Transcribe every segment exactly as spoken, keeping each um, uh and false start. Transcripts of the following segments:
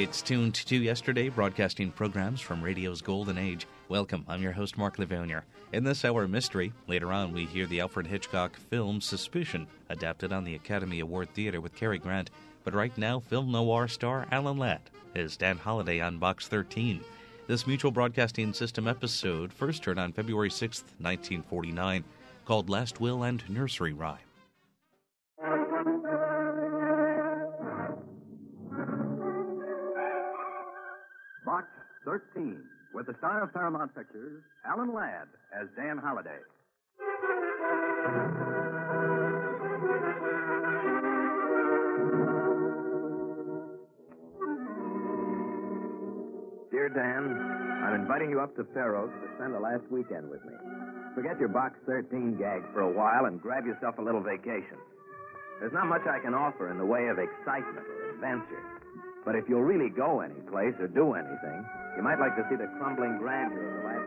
It's tuned to yesterday, broadcasting programs from radio's golden age. Welcome, I'm your host, Mark Livonia. In this hour mystery, later on we hear the Alfred Hitchcock film Suspicion, adapted on the Academy Award Theater with Cary Grant. But right now, film noir star Alan Ladd is Dan Holliday on Box thirteen. This Mutual Broadcasting System episode first heard on February sixth, nineteen forty-nine, called Last Will and Nursery Rhyme. Box thirteen, with the star of Paramount Pictures, Alan Ladd as Dan Holliday. Dear Dan, I'm inviting you up to Fair Oaks to spend the last weekend with me. Forget your Box thirteen gag for a while and grab yourself a little vacation. There's not much I can offer in the way of excitement or adventure. But if you'll really go any place or do anything, you might like to see the crumbling grandeur of the last...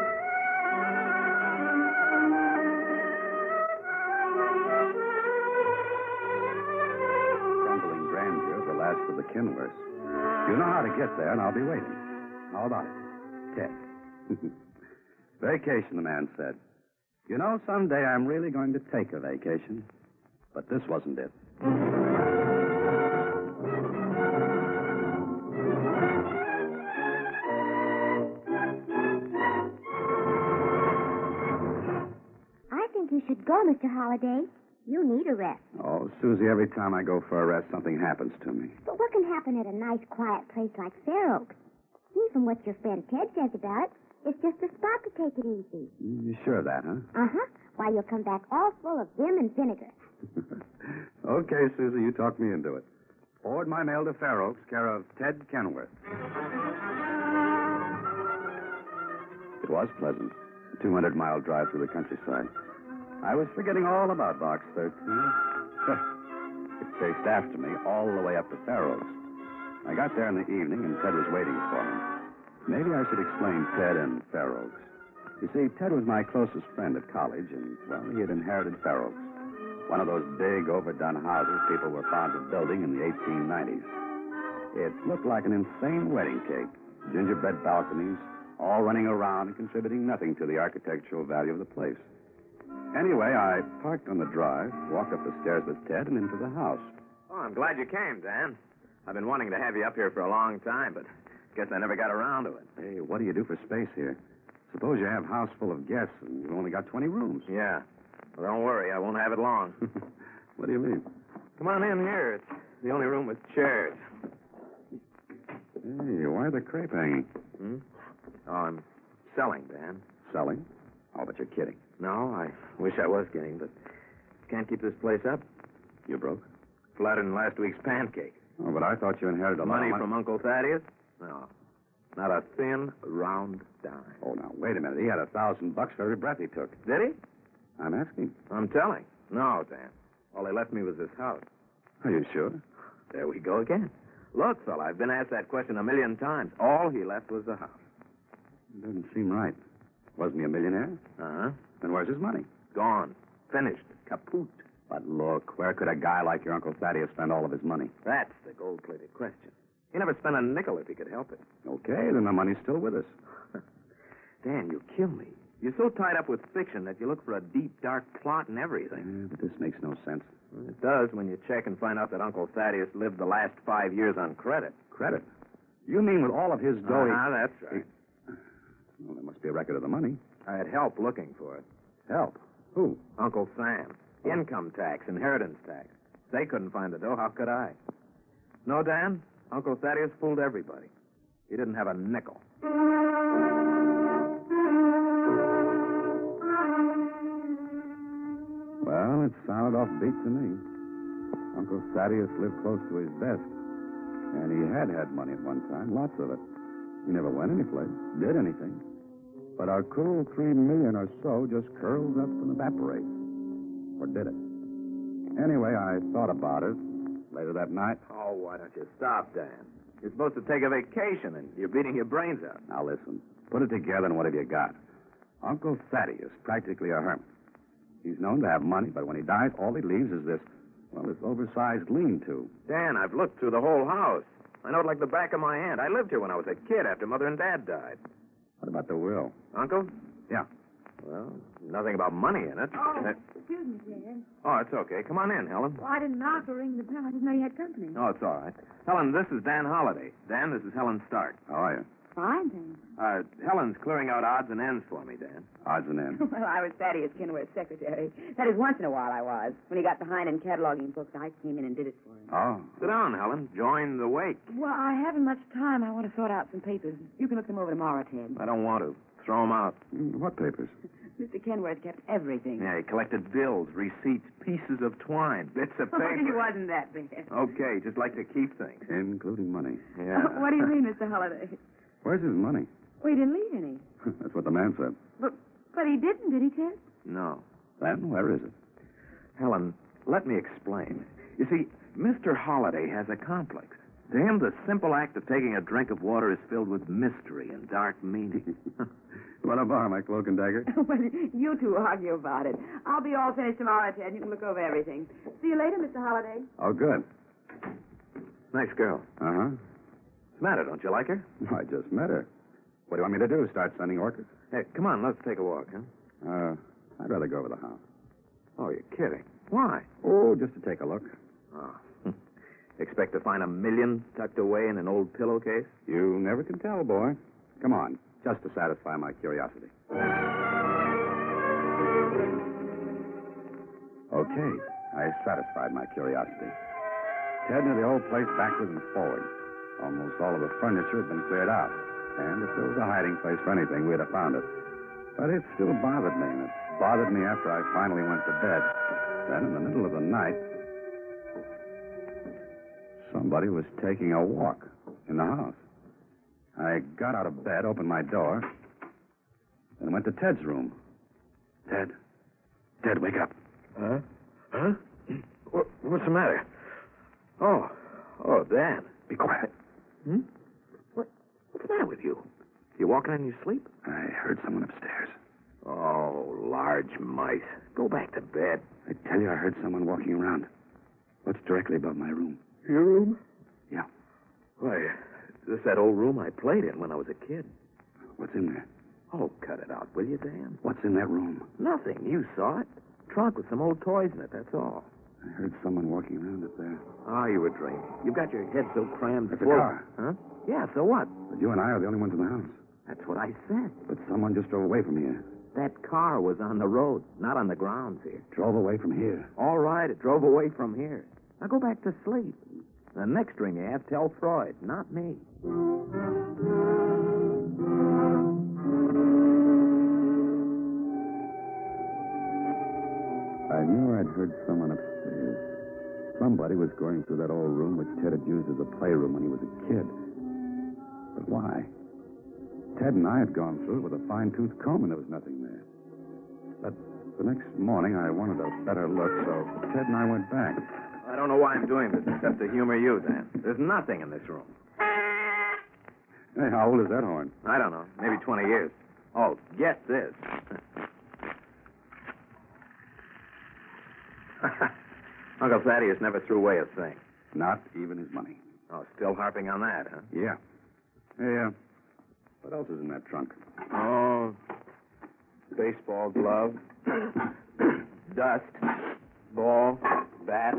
Crumbling grandeur of the last of the Kenworths. You know how to get there, and I'll be waiting. How about it? Ted. Vacation, the man said. You know, someday I'm really going to take a vacation. But this wasn't it. You should go, Mister Holliday. You need a rest. Oh, Susie, every time I go for a rest, something happens to me. But what can happen at a nice, quiet place like Fair Oaks? See, from what your friend Ted says about it, it's just a spot to take it easy. You sure of that, huh? Uh-huh. Why, you'll come back all full of vim and vinegar. Okay, Susie, you talked me into it. Forward my mail to Fair Oaks, care of Ted Kenworth. It was pleasant. A two hundred mile drive through the countryside. I was forgetting all about Box thirteen. It chased after me all the way up to Fair Oaks. I got there in the evening, and Ted was waiting for me. Maybe I should explain Ted and Fair Oaks. You see, Ted was my closest friend at college, and, well, he had inherited Fair Oaks. One of those big, overdone houses people were fond of building in the eighteen nineties. It looked like an insane wedding cake. Gingerbread balconies, all running around and contributing nothing to the architectural value of the place. Anyway, I parked on the drive, walked up the stairs with Ted, and into the house. Oh, I'm glad you came, Dan. I've been wanting to have you up here for a long time, but guess I never got around to it. Hey, what do you do for space here? Suppose you have a house full of guests and you've only got twenty rooms. Yeah. Well, don't worry. I won't have it long. What do you mean? Come on in here. It's the only room with chairs. Hey, why the crepe hanging? Hmm? Oh, I'm selling, Dan. Selling? Oh, but you're kidding. No, I wish I was kidding, but can't keep this place up. You broke? Flattered in last week's pancake. Oh, but I thought you inherited a lot Money of money from Uncle Thaddeus? No. Not a thin, round dime. Oh, now, wait a minute. He had a thousand bucks for every breath he took. Did he? I'm asking. I'm telling. No, Dan. All he left me was this house. Are you sure? There we go again. Look, fella, I've been asked that question a million times. All he left was the house. It doesn't seem right. Wasn't he a millionaire? Uh-huh. Then where's his money? Gone. Finished. Kaput. But look, where could a guy like your Uncle Thaddeus spend all of his money? That's the gold-plated question. He never spent a nickel if he could help it. Okay, then the money's still with us. Dan, you kill me. You're so tied up with fiction that you look for a deep, dark plot and everything. Yeah, but this makes no sense. It does when you check and find out that Uncle Thaddeus lived the last five years on credit. Credit? You mean with all of his dough... he- Uh-huh, that's right. Well, there must be a record of the money. I had help looking for it. Help? Who? Uncle Sam. Income tax, inheritance tax. They couldn't find the dough. How could I? No, Dan, Uncle Thaddeus fooled everybody. He didn't have a nickel. Well, it sounded offbeat to me. Uncle Thaddeus lived close to his best. And he had had money at one time, lots of it. He never went anyplace, did anything. But our cool three million or so just curls up and evaporates. Or did it? Anyway, I thought about it later that night. Oh, why don't you stop, Dan? You're supposed to take a vacation, and you're beating your brains out. Now, listen. Put it together, and what have you got? Uncle Thaddeus, practically a hermit. He's known to have money, but when he dies, all he leaves is this, well, this oversized lean-to. Dan, I've looked through the whole house. I know it like the back of my hand. I lived here when I was a kid after Mother and Dad died. What about the will? Uncle? Yeah. Well, nothing about money in it. Oh, Uh, excuse me, Ted. oh, it's okay. Come on in, Helen. Well, I didn't knock or ring the bell. I didn't know you had company. Oh, it's all right. Helen, this is Dan Holliday. Dan, this is Helen Stark. How are you? Fine, thanks. Uh, Helen's clearing out odds and ends for me, Dan. Odds and ends. Well, I was Thaddeus Kenworth's secretary. That is, once in a while I was. When he got behind in cataloging books, I came in and did it for him. Oh. Sit down, Helen. Join the wake. Well, I haven't much time. I want to sort out some papers. You can look them over tomorrow, Ted. I don't want to. Throw them out. Mm, What papers? Mister Kenworth kept everything. Yeah, he collected bills, receipts, pieces of twine, bits of Oh, paper. he wasn't that bad. Okay, just like to keep things. Including money. Yeah. What do you mean, Mister Holliday? Where's his money? Well, he didn't leave any. That's what the man said. But, but he didn't, did he, Ted? No. Then where is it? Helen, let me explain. You see, Mister Holliday has a complex. To him, the simple act of taking a drink of water is filled with mystery and dark meaning. You want to borrow my cloak and dagger? Well, you two argue about it. I'll be all finished tomorrow, Ted. You can look over everything. See you later, Mister Holliday. Oh, good. Nice girl. Uh-huh. What's the matter? Don't you like her? I just met her. What do you want me to do? Start sending orchids? Hey, come on, let's take a walk, huh? Uh, I'd rather go over the house. Oh, you're kidding. Why? Oh, just to take a look. Oh. Expect to find a million tucked away in an old pillowcase? You never can tell, boy. Come on, just to satisfy my curiosity. Okay, I satisfied my curiosity. Ted knew the old place backwards and forwards. Almost all of the furniture had been cleared out. And if there was a hiding place for anything, we'd have found it. But it still bothered me, and it bothered me after I finally went to bed. Then, in the middle of the night, somebody was taking a walk in the house. I got out of bed, opened my door, and went to Ted's room. Ted. Ted, wake up. Huh? Huh? What, what's the matter? Oh. Oh, Dan. Be quiet. Hmm? What, what's the matter with you? You walking in your sleep? I heard someone upstairs. Oh, large mice. Go back to bed. I tell you, I heard someone walking around. What's directly above my room? Your room? Yeah. Why, this is that old room I played in when I was a kid. What's in there? Oh, cut it out, will you, Dan? What's in that room? Nothing. You saw it. Trunk with some old toys in it, that's all. I heard someone walking around up there. Ah, you were dreaming. You've got your head so crammed That's a full. car. Huh? Yeah, so what? But you and I are the only ones in the house. That's what I said. But someone just drove away from here. That car was on the road, not on the grounds here. Drove away from here. All right, it drove away from here. Now go back to sleep. The next dream you have, tell Freud, not me. I knew I'd heard someone upstairs. Somebody was going through that old room which Ted had used as a playroom when he was a kid. But why? Ted and I had gone through it with a fine-tooth comb, and there was nothing there. But the next morning, I wanted a better look, so Ted and I went back. I don't know why I'm doing this except to humor you, Dan. There's nothing in this room. Hey, how old is that horn? I don't know, maybe twenty years. Oh, get this. Uncle Thaddeus never threw away a thing. Not even his money. Oh, still harping on that, huh? Yeah. Hey, uh, what else is in that trunk? Oh, baseball glove, dust, ball, bat.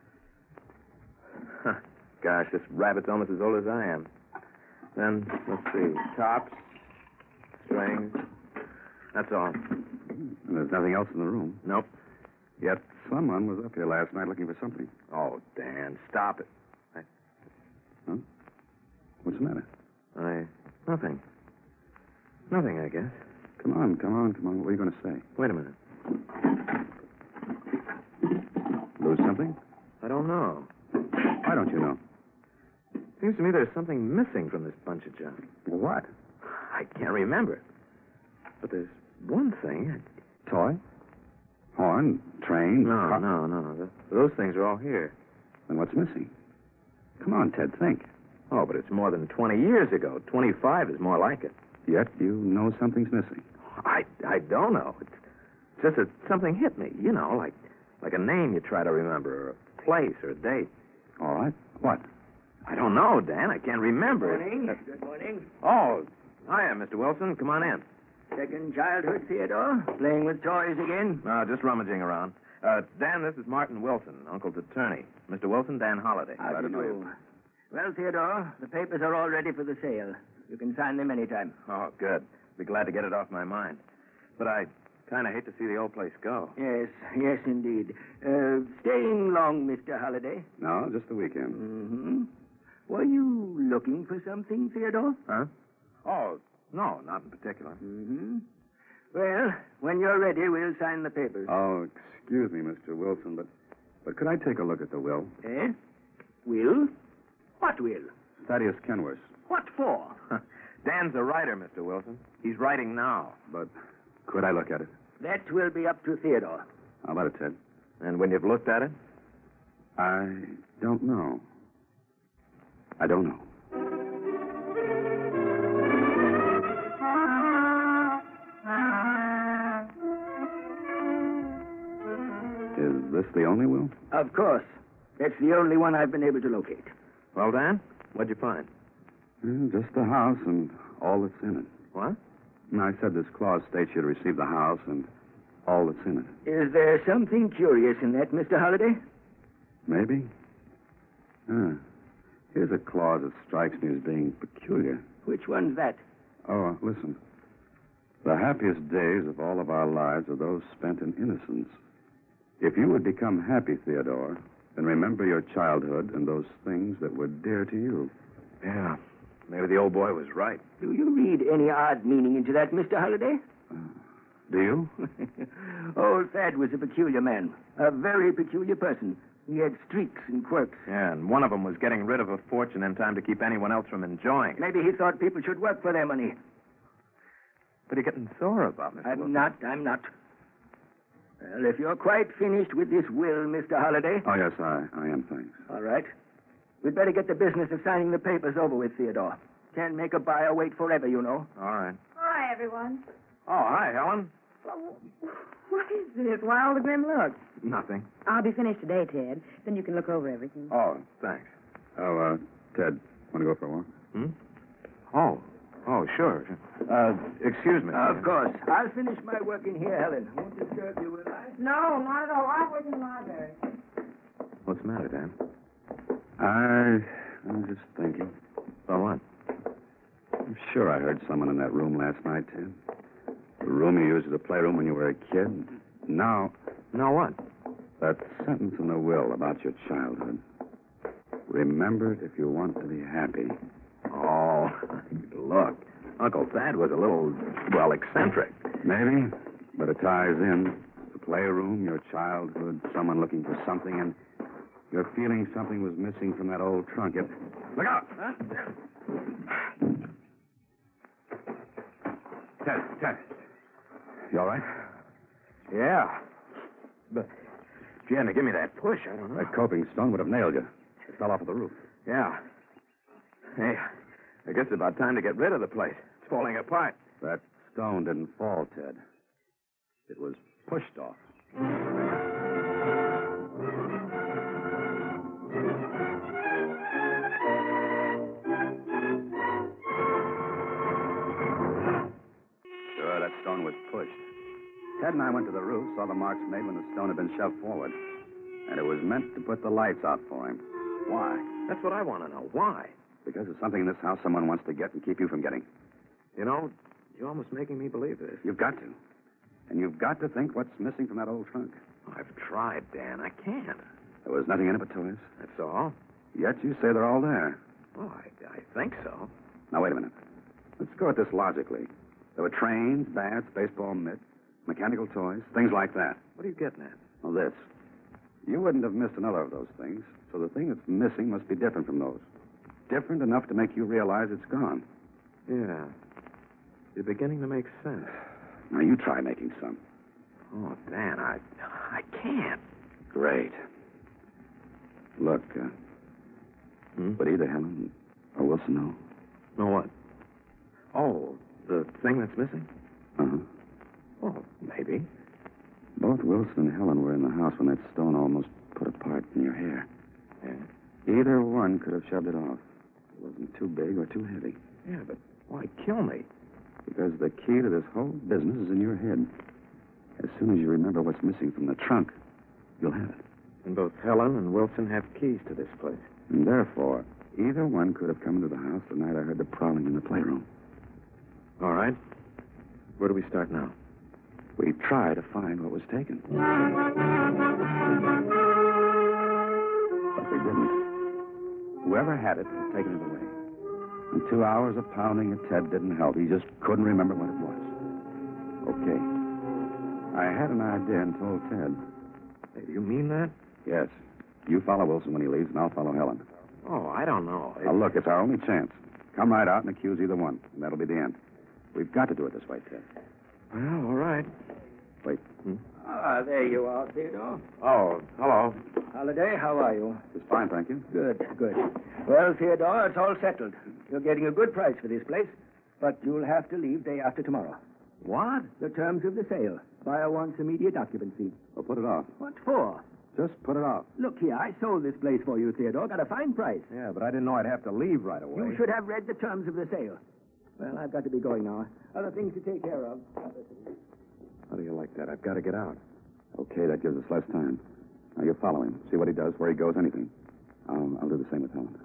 Huh. Gosh, this rabbit's almost as old as I am. Then, let's see, tops, strings. That's all. And there's nothing else in the room. Nope. Yet someone was up here last night looking for something. Oh, Dan, stop it. I, Huh? What's the matter? I, nothing. Nothing, I guess. Come on, come on, come on. What are you going to say? Wait a minute. Lose something? I don't know. Why don't you know? Seems to me there's something missing from this bunch of junk. What? I can't remember. But there's one thing. Toy? Horn? Train? No, car- no, no. Th- those things are all here. Then what's missing? Come on, Ted, think. Oh, but it's more than twenty years ago. twenty-five is more like it. Yet you know something's missing. I, I don't know. It's just that something hit me, you know, like like a name you try to remember, or a place, or a date. All right. What? I don't know, Dan. I can't remember. Good morning. Good morning. Oh, hiya, Mister Wilson. Come on in. Second childhood, Theodore? Playing with toys again? No, just rummaging around. Uh, Dan, this is Martin Wilson, Uncle's attorney. Mister Wilson, Dan Holliday. How Glad do to you know do? Well, Theodore, the papers are all ready for the sale. You can sign them anytime. Oh, good. Be glad to get it off my mind. But I kind of hate to see the old place go. Yes, yes, indeed. Uh, staying long, Mister Holliday? No, just the weekend. Mm-hmm. Were you looking for something, Theodore? Huh? Oh, no, not in particular. Mm-hmm. Well, when you're ready, we'll sign the papers. Oh, excuse me, Mister Wilson, but but could I take a look at the will? Eh? Will? What will? Thaddeus Kenworth. What for? Dan's a writer, Mister Wilson. He's writing now. But could I look at it? That will be up to Theodore. How about it, Ted? And when you've looked at it? I don't know. I don't know. Is this the only will? Of course. That's the only one I've been able to locate. Well, Dan, what'd you find? Mm, just the house and all that's in it. What? And I said this clause states you'd receive the house and all that's in it. Is there something curious in that, Mister Holliday? Maybe. Ah. Here's a clause that strikes me as being peculiar. Which one's that? Oh, listen. The happiest days of all of our lives are those spent in innocence. If you would become happy, Theodore, then remember your childhood and those things that were dear to you. Yeah. Maybe the old boy was right. Do you read any odd meaning into that, Mister Holliday? Uh, do you? Old Thad was a peculiar man. A very peculiar person. He had streaks and quirks. Yeah, and one of them was getting rid of a fortune in time to keep anyone else from enjoying it. Maybe he thought people should work for their money. What are you getting sore about, Mister I'm Wilson? not, I'm not. Well, if you're quite finished with this will, Mister Holliday. Oh, yes, I, I am, thanks. All right. We'd better get the business of signing the papers over with, Theodore. Can't make a buyer wait forever, you know. All right. Hi, everyone. Oh, hi, Helen. What is this? Why all the grim look? Nothing. I'll be finished today, Ted. Then you can look over everything. Oh, thanks. Oh, uh, Ted, want to go for a walk? Hmm? Oh. Oh, sure. Uh, excuse me. Of course. I'll finish my work in here, Helen. Won't disturb you, will I? No, not at all. I work in the library. What's the matter, Dan? I, I'm just thinking. About what? I'm sure I heard someone in that room last night, Ted. The room you used as a playroom when you were a kid. Now, Now what? that sentence in the will about your childhood. Remember it if you want to be happy. Oh, look. Uncle Thad was a little, well, eccentric. Maybe, but it ties in. The playroom, your childhood, someone looking for something, and you're feeling something was missing from that old trunk. It... Look out! Huh? Ted, Ted. You all right? Yeah. But if you hadn't give me that push, I don't know. That coping stone would have nailed you. It fell off of the roof. Yeah. Hey, I guess it's about time to get rid of the place. It's falling apart. That stone didn't fall, Ted. It was pushed off. Sure, that stone was pushed. Ted and I went to the roof, saw the marks made when the stone had been shoved forward. And it was meant to put the lights out for him. Why? That's what I want to know. Why? Because there's something in this house someone wants to get and keep you from getting. You know, you're almost making me believe this. You've got to. And you've got to think what's missing from that old trunk. I've tried, Dan. I can't. There was nothing in it but toys. That's all. Yet you say they're all there. Well, I, I think so. Now, wait a minute. Let's go at this logically. There were trains, bats, baseball mitts, mechanical toys, things like that. What are you getting at? Well, this. You wouldn't have missed another of those things, so the thing that's missing must be different from those. Different enough to make you realize it's gone. Yeah. You're beginning to make sense. Now, you try making some. Oh, Dan, I, I can't. Great. Look, uh, Hmm? would either Helen or Wilson know? Know what? Oh, the thing that's missing? Uh-huh. Oh, maybe. Both Wilson and Helen were in the house when that stone almost put a part in your hair. Yeah. Either one could have shoved it off. It wasn't too big or too heavy. Yeah, but why kill me? Because the key to this whole business is in your head. As soon as you remember what's missing from the trunk, you'll have it. And both Helen and Wilson have keys to this place. And therefore, either one could have come into the house the night I heard the prowling in the playroom. All right. Where do we start now? We try to find what was taken. But we didn't. Whoever had it had taken it away. And two hours of pounding at Ted didn't help. He just couldn't remember what it was. Okay. I had an idea and told Ted. Hey, you mean that? Yes. You follow Wilson when he leaves, and I'll follow Helen. Oh, I don't know. Now, look, it's our only chance. Come right out and accuse either one, and that'll be the end. We've got to do it this way, Ted. Well, all right. Wait. Hmm? Ah, there you are, Theodore. Oh, hello. Holiday, how are you? It's fine, thank you. Good, good. Well, Theodore, it's all settled. You're getting a good price for this place, but you'll have to leave day after tomorrow. What? The terms of the sale. Buyer wants immediate occupancy. Well, put it off. What for? Just put it off. Look here, I sold this place for you, Theodore. Got a fine price. Yeah, but I didn't know I'd have to leave right away. You should have read the terms of the sale. Well, I've got to be going now. Other things to take care of. How do you like that? I've got to get out. Okay, that gives us less time. Now, you follow him. See what he does, where he goes, anything. Um, I'll do the same with Helen.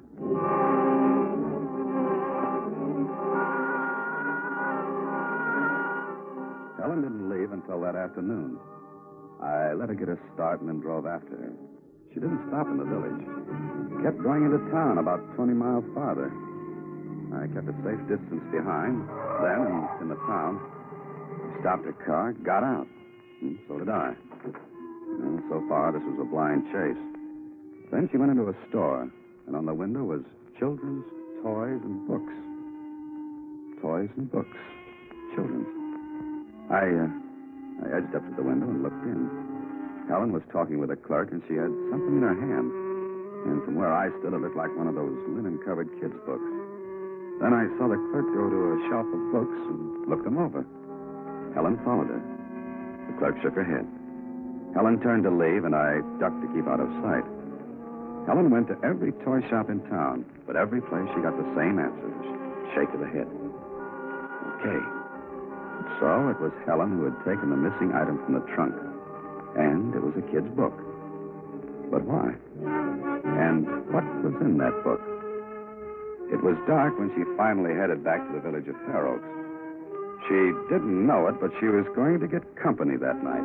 Helen didn't leave until that afternoon. I let her get a start and then drove after her. She didn't stop in the village. Kept going into town about twenty miles farther. I kept a safe distance behind. Then, in, in the town, she stopped her car, got out. And so did I. And so far, this was a blind chase. Then she went into a store, and on the window was children's toys and books. Toys and books. Children's. I, uh, I edged up to the window and looked in. Helen was talking with a clerk, and she had something in her hand. And from where I stood, it looked like one of those linen-covered kids' books. Then I saw the clerk go to a shelf of books and look them over. Helen followed her. The clerk shook her head. Helen turned to leave, and I ducked to keep out of sight. Helen went to every toy shop in town, but every place she got the same answer, shake of the head. Okay. So it was Helen who had taken the missing item from the trunk. And it was a kid's book. But why? And what was in that book? It was dark when she finally headed back to the village of Fair Oaks. She didn't know it, but she was going to get company that night.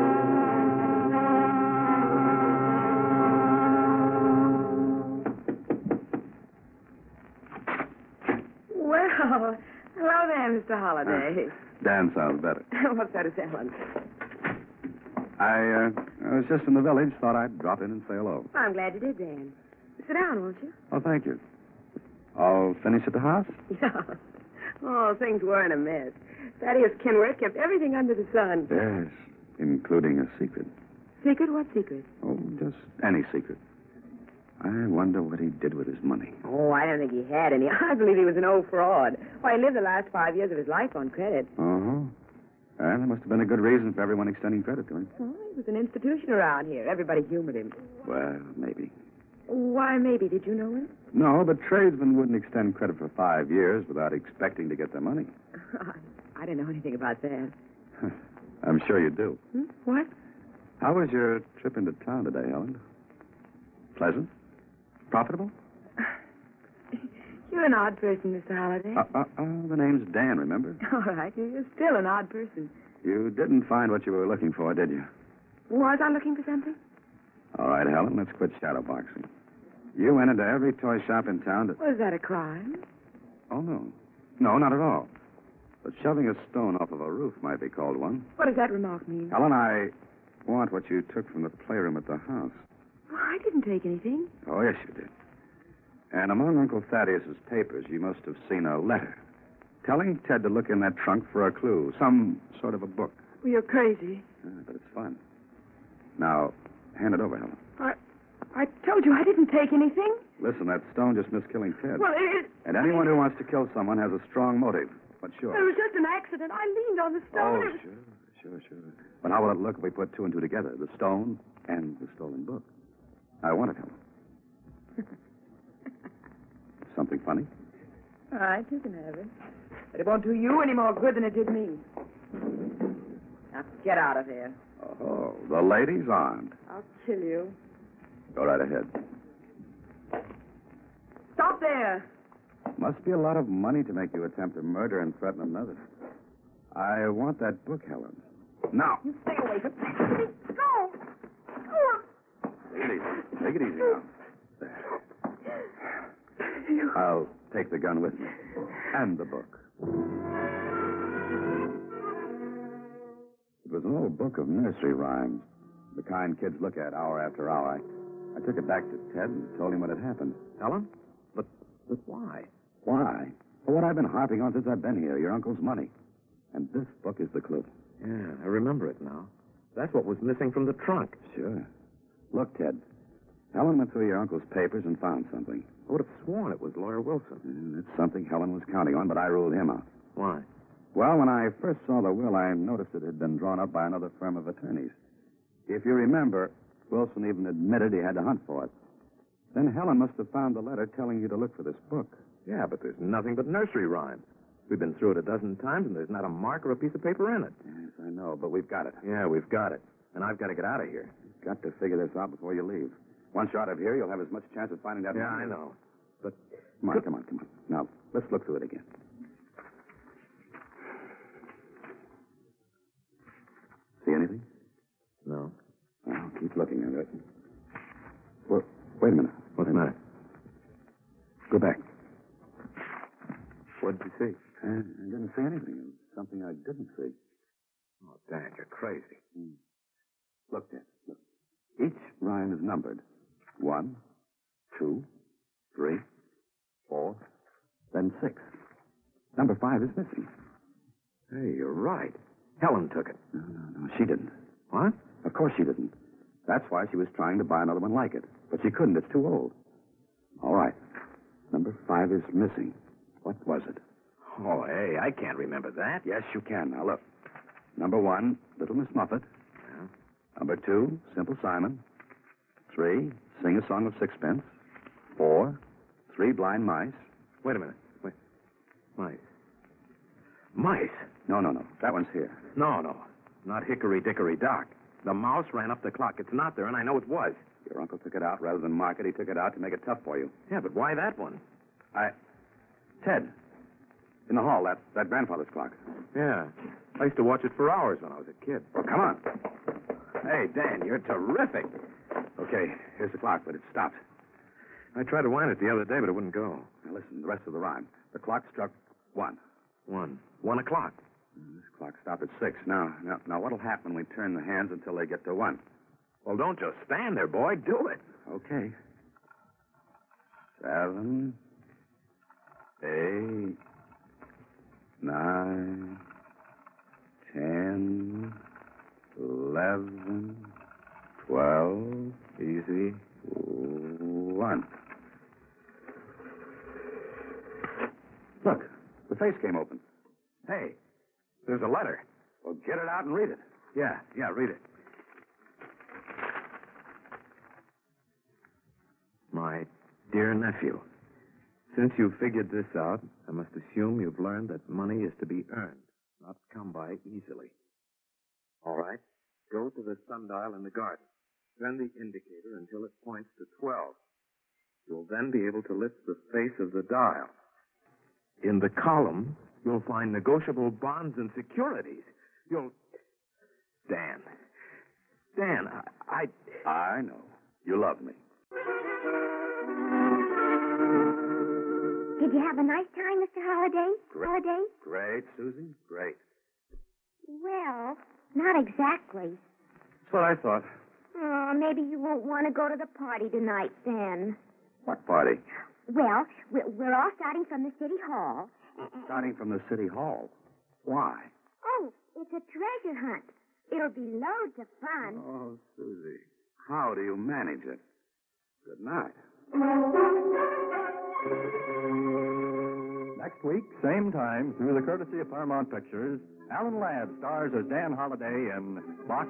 Well, hello there, Mister Holliday. Dan sounds better. What's that, Helen? I, uh, I was just in the village. Thought I'd drop in and say hello. I'm glad you did, Dan. Sit down, won't you? Oh, thank you. All finished at the house? Yeah. Oh, things weren't a mess. Thaddeus Kenworth kept everything under the sun. Yes, including a secret. Secret? What secret? Oh, just any secret. I wonder what he did with his money. Oh, I don't think he had any. I believe he was an old fraud. Why, he lived the last five years of his life on credit. Uh-huh. And there must have been a good reason for everyone extending credit to him. Oh, he was an institution around here. Everybody humored him. Well, maybe. Why, maybe. Did you know him? No, but tradesmen wouldn't extend credit for five years without expecting to get their money. I didn't know anything about that. I'm sure you do. Hmm? What? How was your trip into town today, Helen? Pleasant? Profitable? You're an odd person, Mister Holliday. Uh, uh, uh, the name's Dan, remember? All right. You're still an odd person. You didn't find what you were looking for, did you? Was I looking for something? All right, Helen, let's quit shadowboxing. You went into every toy shop in town to... Was that a crime? Oh, no. No, not at all. But shoving a stone off of a roof might be called one. What does that remark mean? Helen, I want what you took from the playroom at the house. Well, I didn't take anything. Oh, yes, you did. And among Uncle Thaddeus's papers, you must have seen a letter telling Ted to look in that trunk for a clue, some sort of a book. Well, you're crazy. Yeah, but it's fun. Now, hand it over, Helen. I, I told you I didn't take anything. Listen, that stone just missed killing Ted. Well, it... And anyone who wants to kill someone has a strong motive. What's yours? It was just an accident. I leaned on the stone. Oh, sure, sure, sure. But how will it look if we put two and two together? The stone and the stolen book. I want it, Helen. All right, you can have it. But it won't do you any more good than it did me. Now, get out of here. Oh, the lady's armed. I'll kill you. Go right ahead. Stop there. Must be a lot of money to make you attempt to murder and threaten another. I want that book, Helen. Now. You stay away from me. Go. Go. Take it easy. Take it easy now. There. I'll take the gun with me. And the book. It was an old book of nursery rhymes. The kind kids look at hour after hour. I, I took it back to Ted and told him what had happened. Helen? But, but why? Why? For what I've been harping on since I've been here, your uncle's money. And this book is the clue. Yeah, I remember it now. That's what was missing from the trunk. Sure. Look, Ted. Helen went through your uncle's papers and found something. I would have sworn it was Lawyer Wilson. And it's something Helen was counting on, but I ruled him out. Why? Well, when I first saw the will, I noticed it had been drawn up by another firm of attorneys. If you remember, Wilson even admitted he had to hunt for it. Then Helen must have found the letter telling you to look for this book. Yeah, but there's nothing but nursery rhymes. We've been through it a dozen times, and there's not a mark or a piece of paper in it. Yes, I know, but we've got it. Yeah, we've got it. And I've got to get out of here. You've got to figure this out before you leave. Once you're out of here, you'll have as much chance of finding that Yeah, money. I know. But Come on, come on, come on. Now, let's look through it again. See anything? no. Well, keep looking at it. Well, wait a minute. What's the matter? Go back. What did you see? I, I didn't see anything. It was something I didn't see. Oh, Dan, you're crazy. Hmm. Look, Ted, look. Each rhyme is numbered. One, two, three, four, then six. Number five is missing. Hey, you're right. Helen took it. No, no, no, she didn't. What? Of course she didn't. That's why she was trying to buy another one like it. But she couldn't. It's too old. All right. Number five is missing. What was it? Oh, hey, I can't remember that. Yes, you can. Now, look. Number one, Little Miss Muffet. Yeah. Number two, Simple Simon. Three, Sing a Song of Sixpence. Four, Three Blind Mice. Wait a minute. Wait. Mice. Mice? No, no, no. That one's here. No, no. Not Hickory Dickory Dock. The mouse ran up the clock. It's not there, and I know it was. Your uncle took it out rather than mark it. He took it out to make it tough for you. Yeah, but why that one? I... Ted. In the hall, that, that grandfather's clock. Yeah. I used to watch it for hours when I was a kid. Well, come on. Hey, Dan, you're terrific. Okay, here's the clock, but it stopped. I tried to wind it the other day, but it wouldn't go. Now, listen, the rest of the rhyme. The clock struck one. One. One o'clock. This clock stopped at six. Now, now, now, what'll happen when we turn the hands until they get to one? Well, don't just stand there, boy. Do it. Okay. Seven, eight, nine, ten, eleven, twelve. Easy. One. Look, the face came open. Hey, there's a letter. Well, get it out and read it. Yeah, yeah, read it. My dear nephew, since you've figured this out, I must assume you've learned that money is to be earned, not come by easily. All right. Go to the sundial in the garden. Turn the indicator until it points to twelve. You'll then be able to lift the face of the dial. In the column, you'll find negotiable bonds and securities. You'll... Dan. Dan, I... I... I know. You love me. Did you have a nice time, Mister Holliday? Great. Holliday? Great, Susie. Great. Well, not exactly. That's what I thought. Oh, maybe you won't want to go to the party tonight, then. What party? Well, we're, we're all starting from the city hall. Starting from the city hall. Why? Oh, it's a treasure hunt. It'll be loads of fun. Oh, Susie. How do you manage it? Good night. Next week, same time, through the courtesy of Paramount Pictures, Alan Ladd stars as Dan Holliday in Box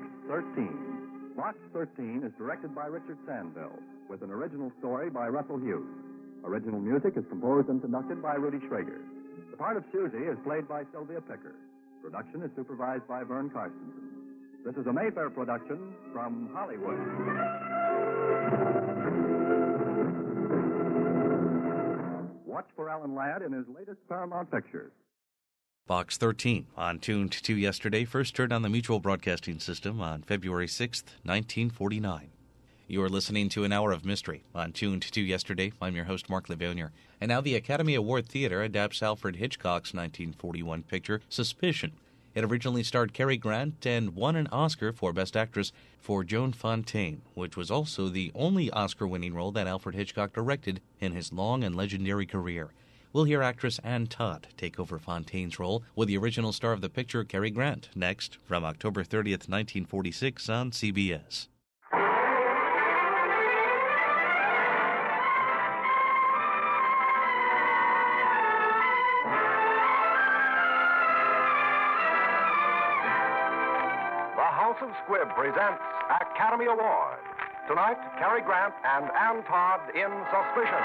thirteen. Box thirteen is directed by Richard Sandville, with an original story by Russell Hughes. Original music is composed and conducted by Rudy Schrager. The part of Susie is played by Sylvia Picker. Production is supervised by Vern Carstensen. This is a Mayfair production from Hollywood. Watch for Alan Ladd in his latest Paramount picture. Box thirteen, on Tuned to Yesterday, first heard on the Mutual Broadcasting System on February sixth, nineteen forty-nine. You are listening to an hour of mystery on Tuned to Yesterday. I'm your host, Mark Levonier. And now the Academy Award Theater adapts Alfred Hitchcock's nineteen forty-one picture, Suspicion. It originally starred Cary Grant and won an Oscar for Best Actress for Joan Fontaine, which was also the only Oscar-winning role that Alfred Hitchcock directed in his long and legendary career. We'll hear actress Ann Todd take over Fontaine's role with the original star of the picture, Cary Grant, next from October thirtieth, nineteen forty-six on C B S. House of Squibb presents Academy Award. Tonight, Cary Grant and Ann Todd in Suspicion.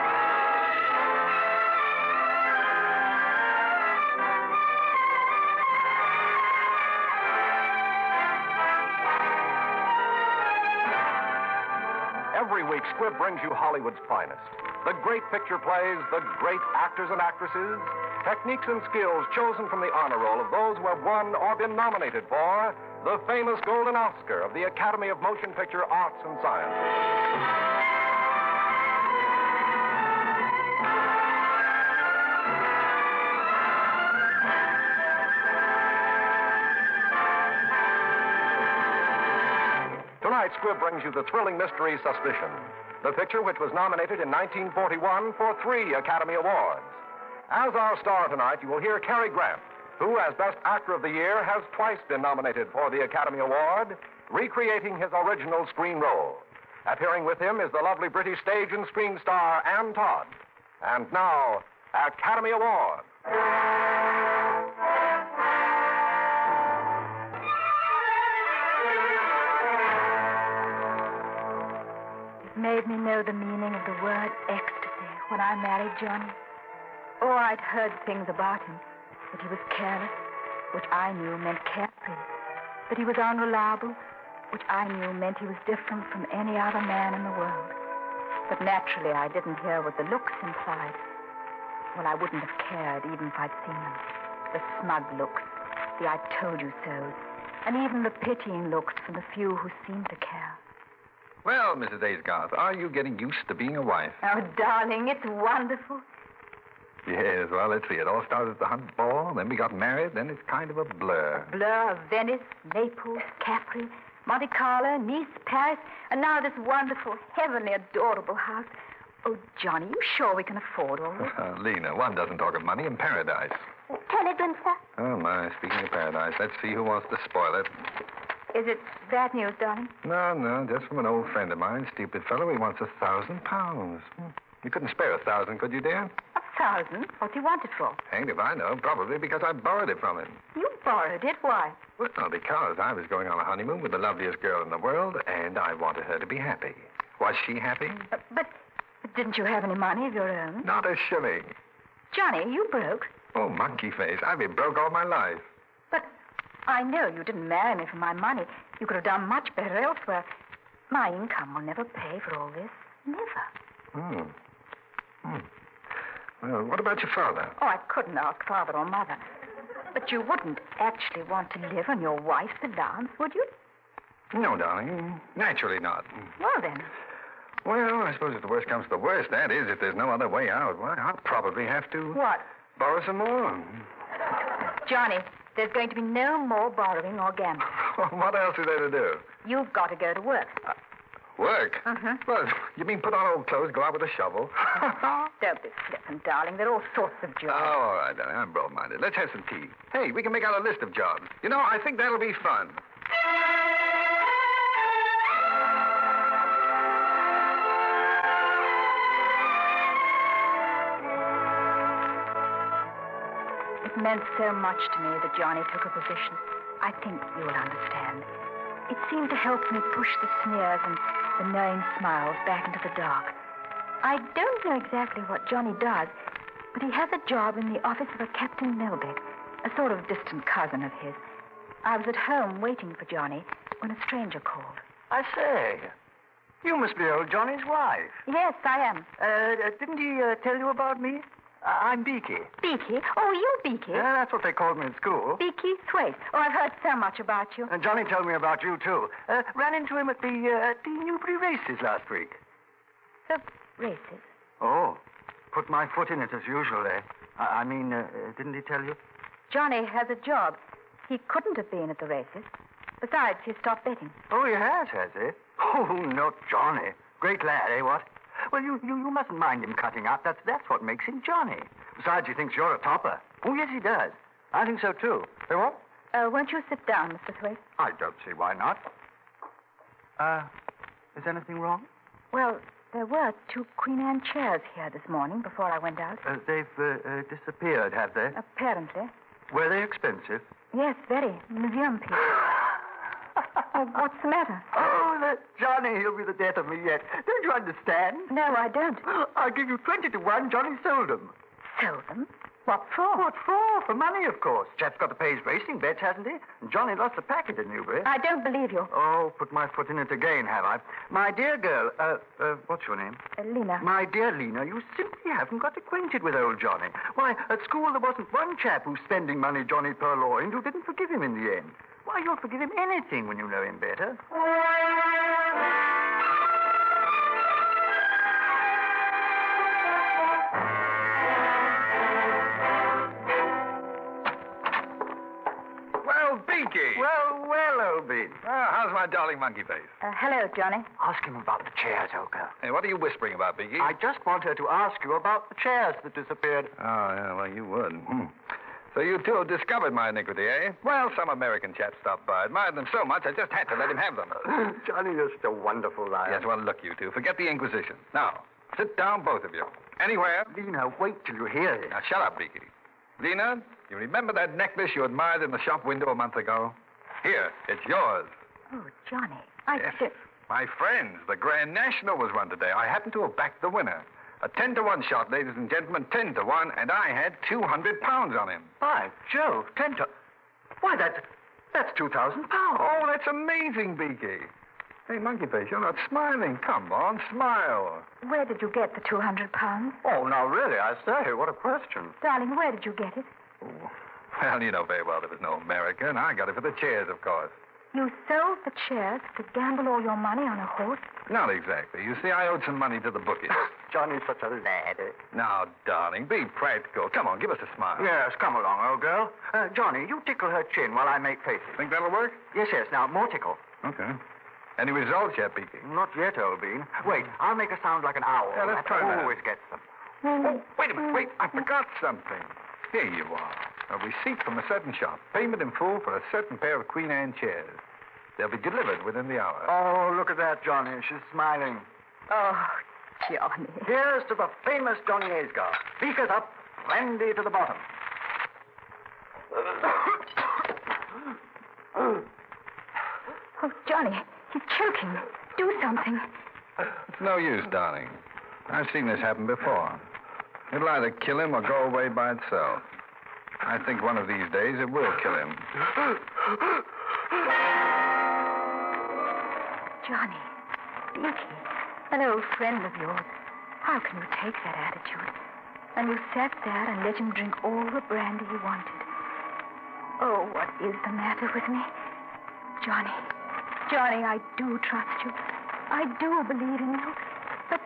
Every week, Squibb brings you Hollywood's finest. The great picture plays, the great actors and actresses, techniques and skills chosen from the honor roll of those who have won or been nominated for the famous Golden Oscar of the Academy of Motion Picture Arts and Sciences. Tonight, Squibb brings you the thrilling mystery Suspicion, the picture which was nominated in nineteen forty-one for three Academy Awards. As our star tonight, you will hear Cary Grant, who, as Best Actor of the Year, has twice been nominated for the Academy Award, recreating his original screen role. Appearing with him is the lovely British stage and screen star, Ann Todd. And now, Academy Award. It made me know the meaning of the word ecstasy when I married Johnny. Oh, I'd heard things about him. That he was careless, which I knew meant carefree. That he was unreliable, which I knew meant he was different from any other man in the world. But naturally, I didn't hear what the looks implied. Well, I wouldn't have cared even if I'd seen them. The smug looks, the I told you so's, and even the pitying looks from the few who seemed to care. Well, Missus Aysgarth, are you getting used to being a wife? Oh, darling, it's wonderful. Yes, well, let's see. It all started at the Hunt Ball, then we got married, then it's kind of a blur. A blur of Venice, Naples, Capri, Monte Carlo, Nice, Paris, and now this wonderful, heavenly, adorable house. Oh, Johnny, you sure we can afford all this? Uh, Lena, one doesn't talk of money in paradise. Telegram, sir. Oh, my, speaking of paradise, let's see who wants to spoil it. Is it bad news, darling? No, no, just from an old friend of mine, stupid fellow. He wants a thousand pounds. You couldn't spare a thousand, could you, dear? A thousand? What's he want it for? Hanged if I know. Probably because I borrowed it from him. You borrowed it? Why? Well, because I was going on a honeymoon with the loveliest girl in the world, and I wanted her to be happy. Was she happy? Uh, but, but didn't you have any money of your own? Not a shilling. Johnny, you broke. Oh, monkey face. I've been broke all my life. But I know you didn't marry me for my money. You could have done much better elsewhere. My income will never pay for all this. Never. Hmm. Hmm. Well, what about your father? Oh, I couldn't ask father or mother. But you wouldn't actually want to live on your wife's allowance, would you? No, darling. Naturally not. Well, then. Well, I suppose if the worst comes to the worst, that is, if there's no other way out, well, I'll probably have to... What? Borrow some more. Johnny, there's going to be no more borrowing or gambling. What else is there to do? You've got to go to work. Uh, work? Uh-huh. Well, you mean put on old clothes, go out with a shovel? Don't be flippant, darling. There are all sorts of jobs. Oh, all right, darling. I'm broad-minded. Let's have some tea. Hey, we can make out a list of jobs. You know, I think that'll be fun. It meant so much to me that Johnny took a position. I think you will understand. It seemed to help me push the sneers and the knowing smiles back into the dark. I don't know exactly what Johnny does, but he has a job in the office of a Captain Melbeck, a sort of distant cousin of his. I was at home waiting for Johnny when a stranger called. I say, you must be old Johnny's wife. Yes, I am. Uh, didn't he uh, tell you about me? Uh, I'm Beaky. Beaky? Oh, you Beaky? Yeah, that's what they called me in school. Beaky Thwaite. Oh, I've heard so much about you. And Johnny told me about you, too. Uh, ran into him at the, uh, at the Newbury races last week. The races? Oh, put my foot in it as usual, eh? I, I mean, uh, didn't he tell you? Johnny has a job. He couldn't have been at the races. Besides, he stopped betting. Oh, he has, has he? Oh, not Johnny. Great lad, eh, what? Well, you, you, you mustn't mind him cutting up. That's, that's what makes him Johnny. Besides, he thinks you're a topper. Oh, yes, he does. I think so, too. Hey, what? Uh, won't you sit down, Mister Thwaite? I don't see why not. Uh, is anything wrong? Well, there were two Queen Anne chairs here this morning before I went out. Uh, they've uh, uh, disappeared, have they? Apparently. Were they expensive? Yes, very. Museum piece. Oh, what's the matter? Oh, that Johnny, he'll be the death of me yet. Don't you understand? No, I don't. I'll give you twenty to one. Johnny sold them. Sold them? What for? What for? For money, of course. Chap's got to pay his racing bets, hasn't he? And Johnny lost the packet at Newbury. I don't believe you. Oh, put my foot in it again, have I? My dear girl, uh, uh what's your name? Uh, Lena. My dear Lena, you simply haven't got acquainted with old Johnny. Why, at school there wasn't one chap who's spending money Johnny purloined who didn't forgive him in the end. Why, you'll forgive him anything when you know him better. Well, Beaky. Well, well, old Bean. Ah, how's my darling monkey face? Uh, hello, Johnny. Ask him about the chairs, old girl. Hey, what are you whispering about, Beaky? I just want her to ask you about the chairs that disappeared. Oh, yeah, well, you would. Hmm. So you two have discovered my iniquity, eh? Well, some American chap stopped by. Admired them so much, I just had to let him have them. Johnny, you're such a wonderful liar. Yes, well, look, you two. Forget the Inquisition. Now, sit down, both of you. Anywhere? Lena, wait till you hear it. Now, shut up, Beaky. Lena, you remember that necklace you admired in the shop window a month ago? Here, it's yours. Oh, Johnny, I... Yes. Did... My friends, the Grand National was run today. I happen to have backed the winner. A ten to one shot, ladies and gentlemen, ten to one, and I had two hundred pounds on him. By Jove, ten to... Why, that's... That's two thousand pounds. Oh, that's amazing, Beaky. Hey, Monkey Face, you're not smiling. Come on, smile. Where did you get the two hundred pounds? Oh, now, really, I say, what a question. Darling, where did you get it? Oh, well, you know very well there was no America, and I got it for the chairs, of course. You sold the chairs to gamble all your money on a horse? Not exactly. You see, I owed some money to the bookies. Johnny's such a lad. Now, darling, be practical. Come on, give us a smile. Yes, come along, old girl. Uh, Johnny, you tickle her chin while I make faces. Think that'll work? Yes, yes. Now, more tickle. Okay. Any results yet, Beaky? Not yet, old bean. Wait, I'll make a sound like an owl. Yeah, let's that try that. always gets them. Oh, wait a minute, wait. I forgot something. Here you are. A receipt from a certain shop. Payment in full for a certain pair of Queen Anne chairs. They'll be delivered within the hour. Oh, look at that, Johnny. She's smiling. Oh, Johnny. Here's to the famous Johnny Aysgarth. Beakers up, brandy to the bottom. Oh, Johnny, he's choking. Do something. It's no use, darling. I've seen this happen before. It'll either kill him or go away by itself. I think one of these days it will kill him. Johnny, Beaky, an old friend of yours. How can you take that attitude? And you sat there and let him drink all the brandy he wanted. Oh, what is the matter with me? Johnny, Johnny, I do trust you. I do believe in you. But...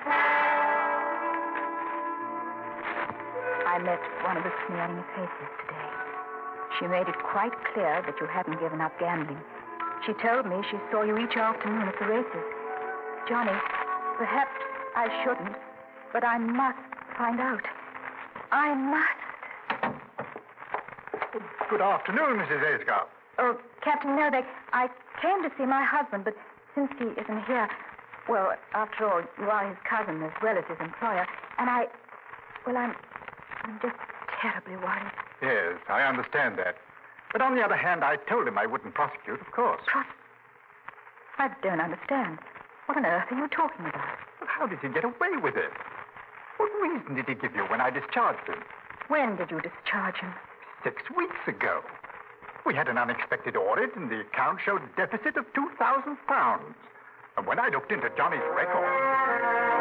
I met one of the sneering faces today. She made it quite clear that you hadn't given up gambling. She told me she saw you each afternoon at the races. Johnny, perhaps I shouldn't, but I must find out. I must. Good afternoon, Missus Aysgarth. Oh, Captain Melbeck, I came to see my husband, but since he isn't here, well, after all, you are his cousin as well as his employer, and I, well, I'm, I'm just terribly worried. Yes, I understand that. But on the other hand, I told him I wouldn't prosecute, of course. Pros- I don't understand. What on earth are you talking about? How did he get away with it? What reason did he give you when I discharged him? When did you discharge him? Six weeks ago. We had an unexpected audit, and the account showed a deficit of two thousand pounds. And when I looked into Johnny's record...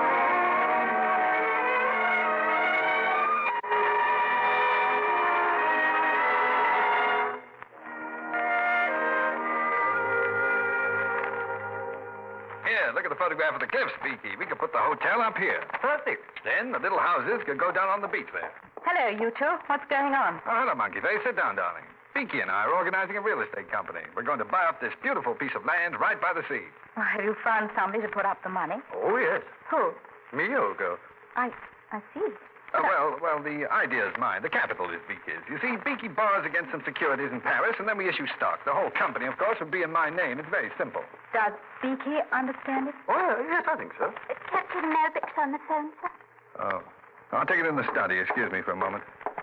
Here, look at the photograph of the cliffs, Beaky. We could put the hotel up here. Perfect. Then the little houses could go down on the beach there. Hello, you two. What's going on? Oh, hello, Monkey Face. Sit down, darling. Beaky and I are organizing a real estate company. We're going to buy up this beautiful piece of land right by the sea. Oh, have you found somebody to put up the money? Oh, yes. Who? Me, old girl. I, I see. Uh, well, well, the idea is mine. The capital is Beaky's. You see, Beaky borrows against some securities in Paris, and then we issue stock. The whole company, of course, would be in my name. It's very simple. Does Beaky understand it? Oh, yes, I think so. Captain Melvick's on the phone, sir. Oh. I'll take it in the study. Excuse me for a moment.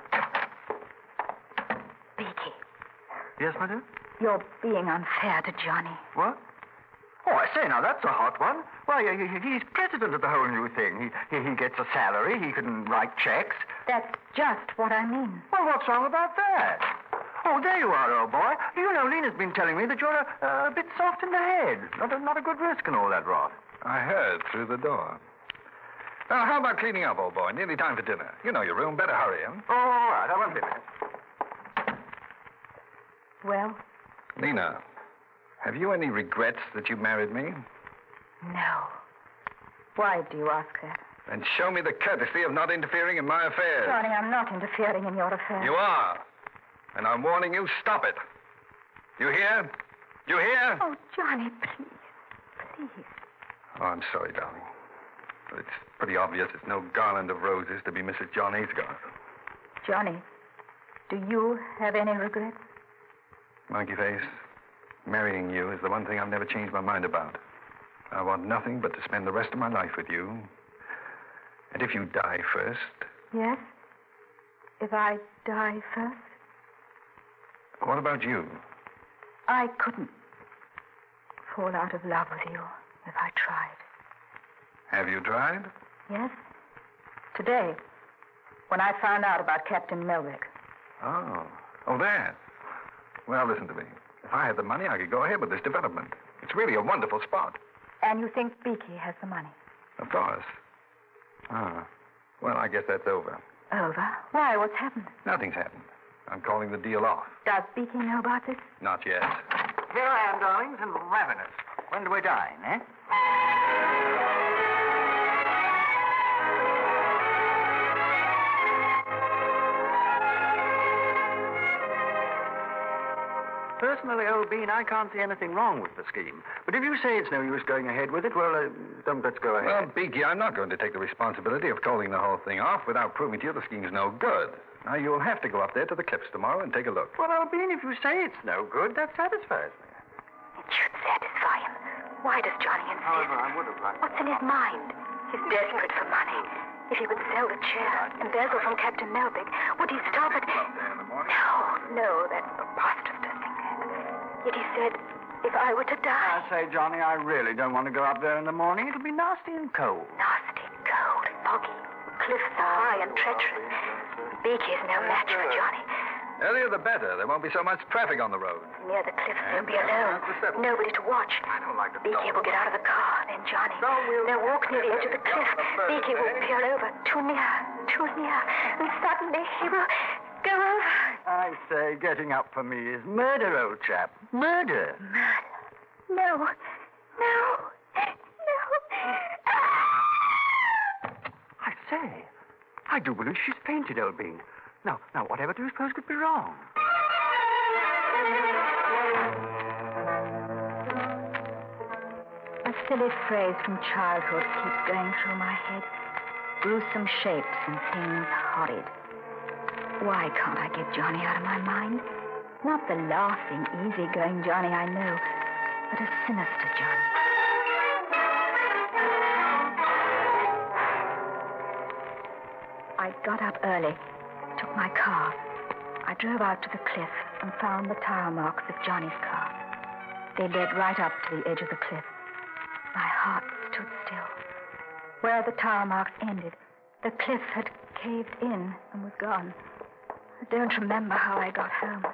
Beaky, Yes, my dear? you're being unfair to Johnny. What? Oh, I say, now, that's a hot one. Why, he- he- he's president of the whole new thing. He, he, he gets a salary. He can write checks. That's just what I mean. Well, what's wrong about that? Oh, there you are, old boy. You know, Lena's been telling me that you're a, a bit soft in the head. Not a, not a good risk and all that rot. I heard through the door. Now, how about cleaning up, old boy? Nearly time for dinner. You know your room. Better hurry, huh? Oh, all right. I won't be a minute. Well, Lena, have you any regrets that you married me? no. Why do you ask that? Then show me the courtesy of not interfering in my affairs. Johnny, I'm not interfering in your affairs. You are. And I'm warning you, stop it. You hear? You hear? Oh, Johnny, please. Please. Oh, I'm sorry, darling. But it's pretty obvious it's no garland of roses to be Missus John Aysgarth. Johnny, do you have any regrets? Monkey Face, marrying you is the one thing I've never changed my mind about. I want nothing but to spend the rest of my life with you. And if you die first, Yes? If I die first? what about you? I couldn't fall out of love with you if I tried. Have you tried? Yes? Today, when I found out about Captain Melvick. Oh. Oh, that. Well, listen to me. If I had the money, I could go ahead with this development. It's really a wonderful spot. And you think Beaky has the money? Of course. Ah. Well, I guess that's over. Over? Why? What's happened? Nothing's happened. I'm calling the deal off. Does Beaky know about this? Not yet. Here I am, darlings, and ravenous. When do we dine, eh? Personally, old Bean, I can't see anything wrong with the scheme. But if you say it's no use going ahead with it, well, uh, don't let's go ahead. Well, Beaky, I'm not going to take the responsibility of calling the whole thing off without proving to you the scheme's no good. Now, you'll have to go up there to the cliffs tomorrow and take a look. Well, old Bean, if you say it's no good, that satisfies me. It should satisfy him. Why does Johnny insist? However, I would have liked... What's in his mind? He's desperate for money. If he would sell the chair, embezzle from Captain Melvick, would he stop at... No, no, that's preposterous to think that. Yet he said, if I were to die... I say, Johnny, I really don't want to go up there in the morning. It'll be nasty and cold. Nasty, cold, foggy. Cliffs are high and treacherous. Beaky's no match for Johnny. Earlier the better. There won't be so much traffic on the road. Near the cliffs, he'll be alone. Nobody to watch. I don't like the Beaky will get out of the car, then Johnny. They'll walk near the edge of the cliff. Beaky will peer over, too near, too near, and suddenly he will go over. I say, getting up for me is murder, old chap. Murder. Murder. No. No. No. I say, I do believe she's fainted, old Bean. Now, now, whatever do you suppose could be wrong? A silly phrase from childhood keeps going through my head. Gruesome shapes and things horrid. Why can't I get Johnny out of my mind? Not the laughing, easy-going Johnny I know, but a sinister Johnny. I got up early, took my car. I drove out to the cliff and found the tire marks of Johnny's car. They led right up to the edge of the cliff. My heart stood still. where the tire marks ended, the cliff had caved in and was gone. I don't remember how I got home.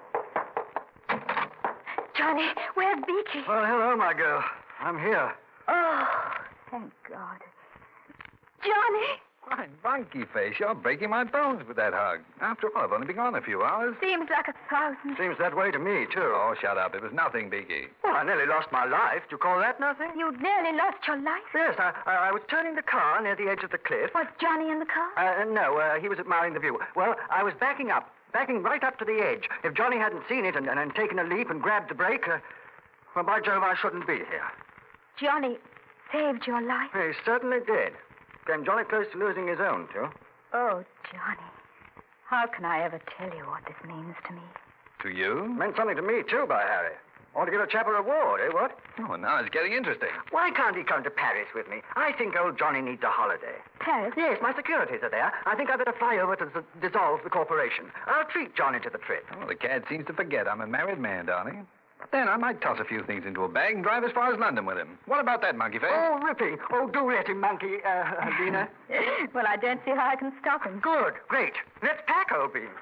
Johnny, where's Beaky? Well, hello, my girl. I'm here. Oh, thank God. Johnny! Why, Monkey Face, you're breaking my bones with that hug. After all, I've only been gone a few hours. Seems like a thousand. Seems that way to me, too. Oh, shut up. It was nothing, Beaky. Well, I nearly lost my life. Do you call that nothing? You nearly lost your life? Yes, I, I, I was turning the car near the edge of the cliff. Was Johnny in the car? Uh, no, uh, he was admiring the view. Well, I was backing up, backing right up to the edge. If Johnny hadn't seen it and, and, and taken a leap and grabbed the brake, uh, well, by Jove, I shouldn't be here. Johnny saved your life? He certainly did. Came jolly close to losing his own, too. Oh, Johnny. How can I ever tell you what this means to me? To you? Meant something to me, too, by Harry. Ought to give a chap a reward, eh, what? Oh, now it's getting interesting. Why can't he come to Paris with me? I think old Johnny needs a holiday. Paris? Yes, my securities are there. I think I'd better fly over to s- dissolve the corporation. I'll treat Johnny to the trip. Oh, the cad seems to forget I'm a married man, darling. Then I might toss a few things into a bag and drive as far as London with him. What about that, Monkey Face? Oh, ripping. Oh, do let him, Monkey, uh, Lena. Well, I don't see how I can stop him. Good. Great. Let's pack, old bean.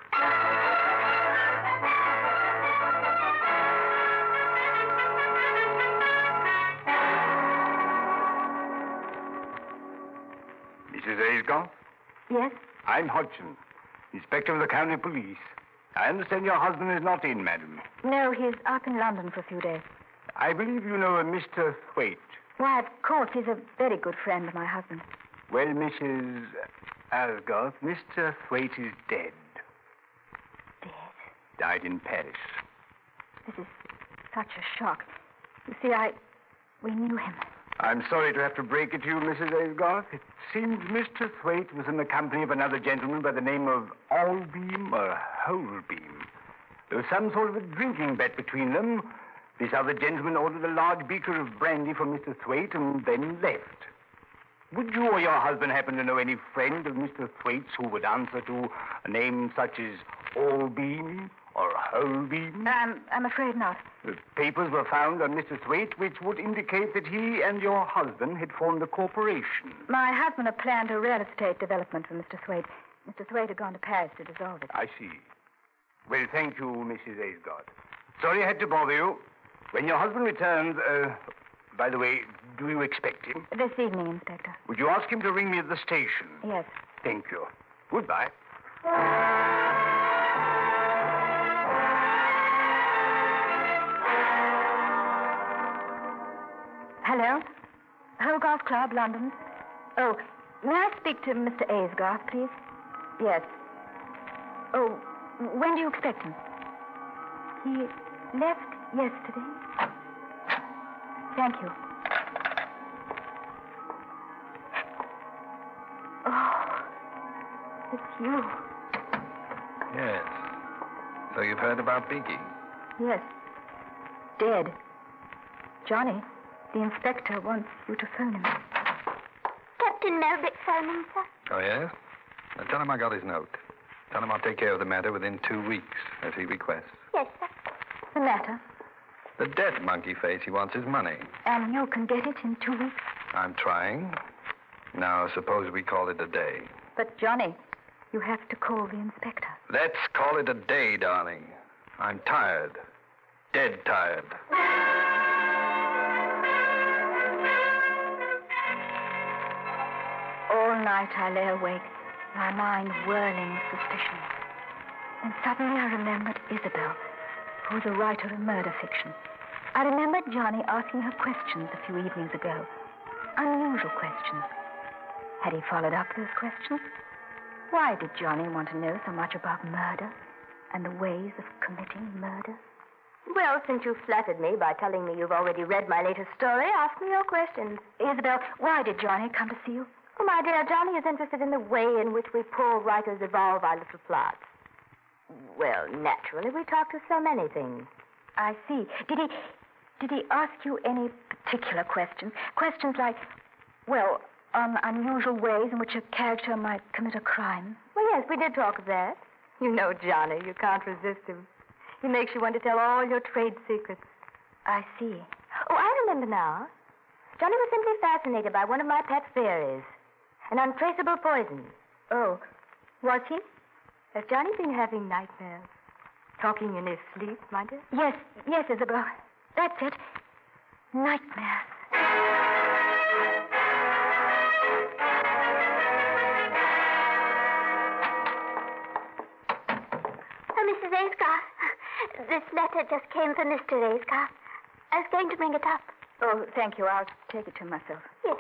Missus Aysgarth? Yes? I'm Hodgson, Inspector of the County Police. I understand your husband is not in, madam. No, he's up in London for a few days. I believe you know a Mister Thwaite. Why, of course, he's a very good friend of my husband. Well, Missus Aysgarth, Mister Thwaite is dead. Dead? Died in Paris. This is such a shock. You see, I... we knew him. I'm sorry to have to break it to you, Missus Aysgarth. It seems Mister Thwaite was in the company of another gentleman by the name of Allbeam or Holbeam. There was some sort of a drinking bet between them. This other gentleman ordered a large beaker of brandy for Mister Thwaite and then left. Would you or your husband happen to know any friend of Mister Thwaite's who would answer to a name such as Allbeam or Holbeam? Um, I'm afraid not. The papers were found on Mister Thwaite which would indicate that he and your husband had formed a corporation. My husband had planned a real estate development for Mister Thwaite. Mister Thwaite had gone to Paris to dissolve it. I see. Well, thank you, Missus Aysgarth. Sorry I had to bother you. When your husband returns, uh, by the way, do you expect him? This evening, Inspector. Would you ask him to ring me at the station? Yes. Thank you. Goodbye. Hello? Hogarth Club, London. Oh, may I speak to Mister Aysgarth, please? Yes. Oh, when do you expect him? He left yesterday. Thank you. Oh, it's you. Yes. So you've heard about Beaky? Yes. Dead. Johnny, the inspector wants you to phone him. Captain Melvick phoning, sir. Oh, yes? Now tell him I got his note. Tell him I'll take care of the matter within two weeks, as he requests. Yes, sir. The matter? The debt, Monkey Face. He wants his money. And you can get it in two weeks? I'm trying. Now, suppose we call it a day. But, Johnny, you have to call the inspector. Let's call it a day, darling. I'm tired. Dead tired. All night I lay awake, my mind whirling with suspicion. And suddenly I remembered Isabel, who was a writer of murder fiction. I remembered Johnny asking her questions a few evenings ago. Unusual questions. Had he followed up those questions? Why did Johnny want to know so much about murder and the ways of committing murder? Well, since you've flattered me by telling me you've already read my latest story, ask me your questions. Isabel, why did Johnny come to see you? Oh, my dear, Johnny is interested in the way in which we poor writers evolve our little plots. Well, naturally, we talk to so many things. I see. Did he... Did he ask you any particular questions? Questions like, well, on unusual ways in which a character might commit a crime? Well, yes, we did talk of that. You know, Johnny, you can't resist him. He makes you want to tell all your trade secrets. I see. Oh, I remember now. Johnny was simply fascinated by one of my pet fairies. An untraceable poison. Oh, was he? Has Johnny been having nightmares? Talking in his sleep, my dear? Yes, yes, Isabel. That's it. Nightmares. Oh, Missus Aysgarth, this letter just came from Mister Aysgarth. I was going to bring it up. Oh, thank you. I'll take it to myself. Yes.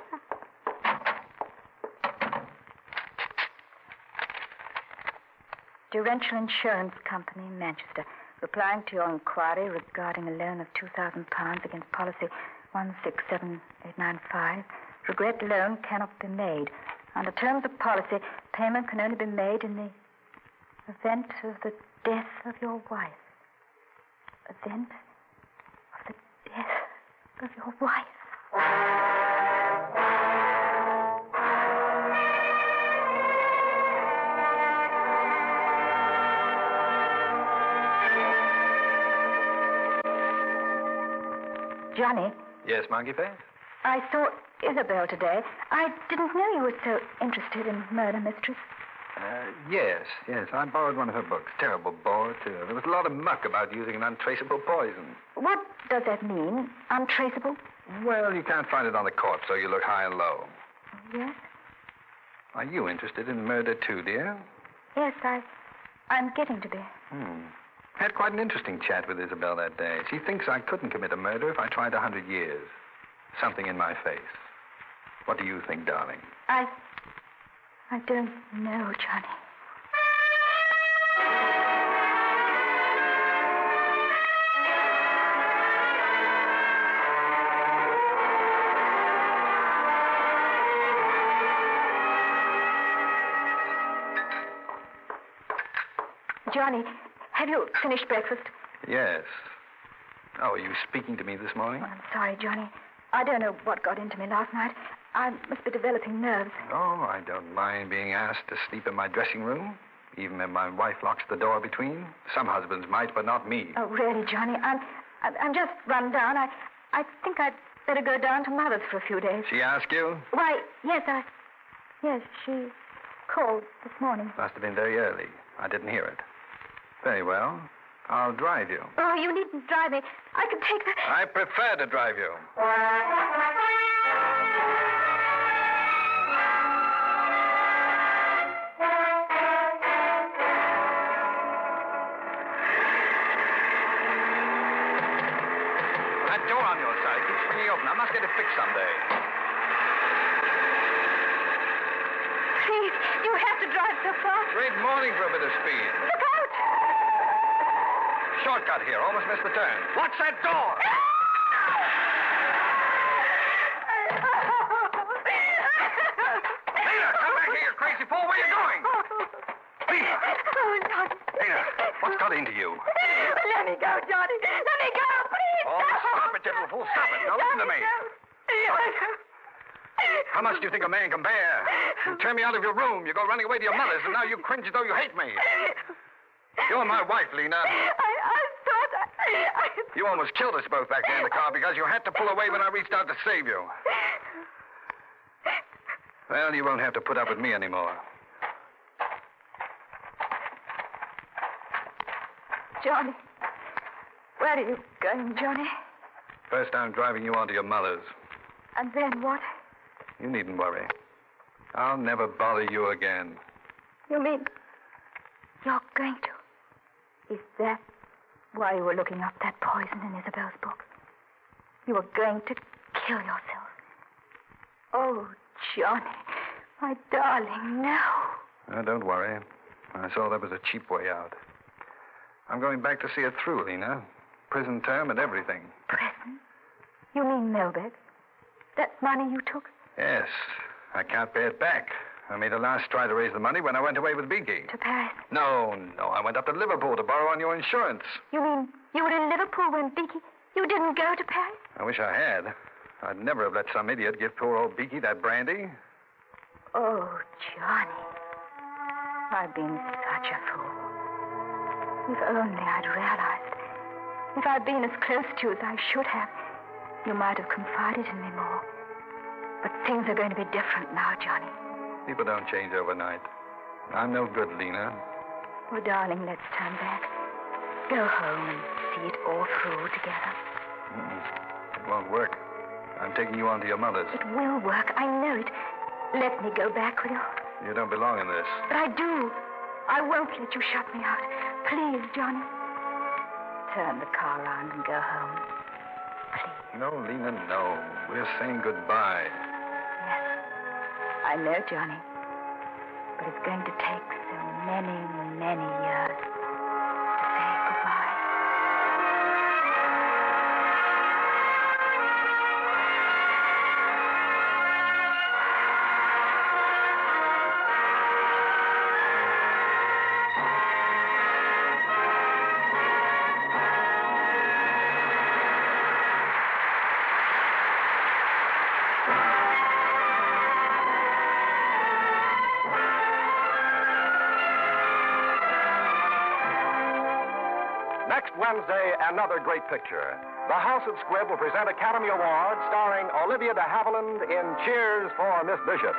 Durential Insurance Company, Manchester. Replying to your inquiry regarding a loan of two thousand pounds against policy one six seven eight nine five. Regret loan cannot be made. Under terms of policy, payment can only be made in the event of the death of your wife. Event of the death of your wife. Johnny? Yes, Monkey Face? I saw Isabel today. I didn't know you were so interested in murder mysteries. Uh, yes, yes. I borrowed one of her books. Terrible bore, too. There was a lot of muck about using an untraceable poison. What does that mean? Untraceable? Well, you can't find it on the corpse, so you look high and low. Yes? Are you interested in murder, too, dear? Yes, I... I'm getting to be. Hmm. Had quite an interesting chat with Isabel that day. She thinks I couldn't commit a murder if I tried a hundred years. Something in my face. What do you think, darling? I... I don't know, Johnny. Johnny, have you finished breakfast? Yes. Oh, are you speaking to me this morning? I'm sorry, Johnny. I don't know what got into me last night. I must be developing nerves. Oh, I don't mind being asked to sleep in my dressing room, even if my wife locks the door between. Some husbands might, but not me. Oh, really, Johnny? I'm, I'm just run down. I, I think I'd better go down to Mother's for a few days. She asked you? Why, yes, I... Yes, she called this morning. Must have been very early. I didn't hear it. Very well. I'll drive you. Oh, you needn't drive me. I can take the... I prefer to drive you. That door on your side keeps swinging open. I must get it fixed someday. Please, you have to drive so fast. Great morning for a bit of speed. Look out! Shortcut here. Almost missed the turn. Watch that door! Lena, come back here, you crazy fool. Where are you going? Lena! Oh, no. Lena, what's got into you? Let me go, Johnny. Let me go, please. Oh, stop it, you little fool. Stop it. Now listen to me. How much do you think a man can bear? You turn me out of your room. You go running away to your mother's, and now you cringe as though you hate me. You're my wife, Lena. I, I thought I, I... You almost killed us both back there in the car because you had to pull away when I reached out to save you. Well, you won't have to put up with me anymore. Johnny. Where are you going, Johnny? First, I'm driving you on to your mother's. And then what? You needn't worry. I'll never bother you again. You mean you're going to? Is that why you were looking up that poison in Isabel's book? You were going to kill yourself. Oh, Johnny, my darling, no. Uh, don't worry. I saw that was a cheap way out. I'm going back to see it through, Lena. Prison term and everything. Prison? You mean Melbeck? That money you took? Yes. I can't pay it back. I made a last try to raise the money when I went away with Beaky. To Paris? No, no. I went up to Liverpool to borrow on your insurance. You mean you were in Liverpool when Beaky... You didn't go to Paris? I wish I had. I'd never have let some idiot give poor old Beaky that brandy. Oh, Johnny. I've been such a fool. If only I'd realized. If I'd been as close to you as I should have, you might have confided in me more. But things are going to be different now, Johnny. People don't change overnight. I'm no good, Lena. Oh, darling, let's turn back. Go home and see it all through together. Mm-mm. It won't work. I'm taking you on to your mother's. It will work. I know it. Let me go back with you. You don't belong in this. But I do. I won't let you shut me out. Please, Johnny. Turn the car around and go home. Please. No, Lena, no. We're saying goodbye. Yes. I know, Johnny. But it's going to take so many, many years to say goodbye. Next Wednesday, another great picture. The House of Squibb will present Academy Awards starring Olivia de Havilland in Cheers for Miss Bishop.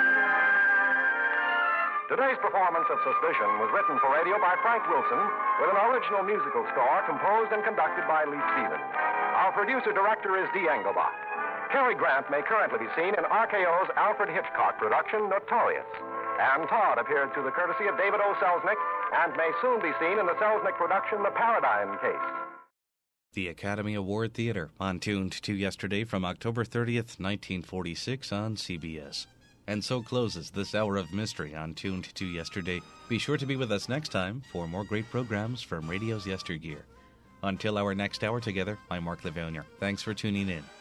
Today's performance of Suspicion was written for radio by Frank Wilson with an original musical score composed and conducted by Lee Stevens. Our producer-director is Dee Engelbach. Cary Grant may currently be seen in R K O's Alfred Hitchcock production, Notorious. And Todd appeared through the courtesy of David O. Selznick and may soon be seen in the Selznick production, The Paradigm Case. The Academy Award Theater, on Tuned to Yesterday from October thirtieth, nineteen forty-six on C B S. And so closes this hour of mystery on Tuned to Yesterday. Be sure to be with us next time for more great programs from radio's yesteryear. Until our next hour together, I'm Mark Livonia. Thanks for tuning in.